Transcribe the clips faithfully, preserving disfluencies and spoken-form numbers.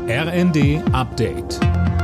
R N D Update.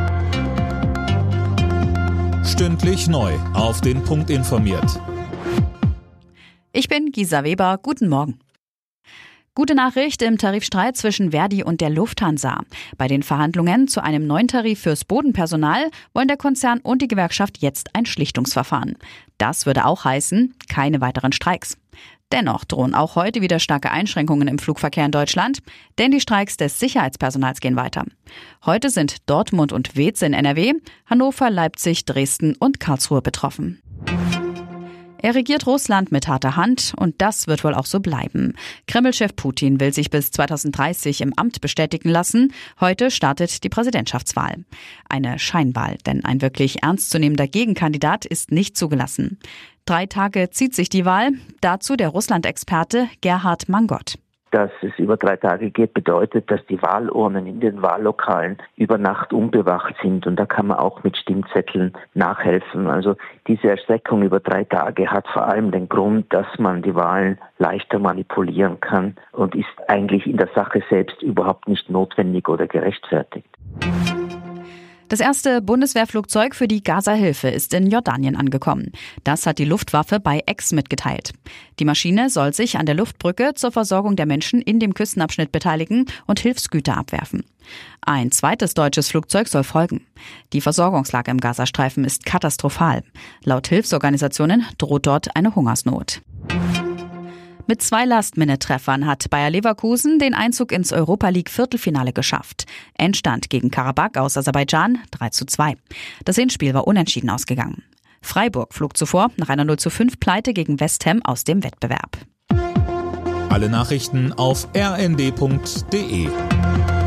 Stündlich neu auf den Punkt informiert. Ich bin Gisa Weber. Guten Morgen. Gute Nachricht im Tarifstreit zwischen Verdi und der Lufthansa. Bei den Verhandlungen zu einem neuen Tarif fürs Bodenpersonal wollen der Konzern und die Gewerkschaft jetzt ein Schlichtungsverfahren. Das würde auch heißen, keine weiteren Streiks. Dennoch drohen auch heute wieder starke Einschränkungen im Flugverkehr in Deutschland, denn die Streiks des Sicherheitspersonals gehen weiter. Heute sind Dortmund und Weetz in N R W, Hannover, Leipzig, Dresden und Karlsruhe betroffen. Er regiert Russland mit harter Hand und das wird wohl auch so bleiben. Kreml-Chef Putin will sich bis zweitausenddreißig im Amt bestätigen lassen. Heute startet die Präsidentschaftswahl. Eine Scheinwahl, denn ein wirklich ernstzunehmender Gegenkandidat ist nicht zugelassen. Drei Tage zieht sich die Wahl. Dazu der Russland-Experte Gerhard Mangott. Dass es über drei Tage geht, bedeutet, dass die Wahlurnen in den Wahllokalen über Nacht unbewacht sind und da kann man auch mit Stimmzetteln nachhelfen. Also diese Erstreckung über drei Tage hat vor allem den Grund, dass man die Wahlen leichter manipulieren kann und ist eigentlich in der Sache selbst überhaupt nicht notwendig oder gerechtfertigt. Das erste Bundeswehrflugzeug für die Gaza-Hilfe ist in Jordanien angekommen. Das hat die Luftwaffe bei X mitgeteilt. Die Maschine soll sich an der Luftbrücke zur Versorgung der Menschen in dem Küstenabschnitt beteiligen und Hilfsgüter abwerfen. Ein zweites deutsches Flugzeug soll folgen. Die Versorgungslage im Gazastreifen ist katastrophal. Laut Hilfsorganisationen droht dort eine Hungersnot. Mit zwei Last-Minute-Treffern hat Bayer Leverkusen den Einzug ins Europa-League-Viertelfinale geschafft. Endstand gegen Karabakh aus Aserbaidschan drei zu zwei. Das Hinspiel war unentschieden ausgegangen. Freiburg flog zuvor nach einer null zu fünf Pleite gegen West Ham aus dem Wettbewerb. Alle Nachrichten auf r n d punkt d e.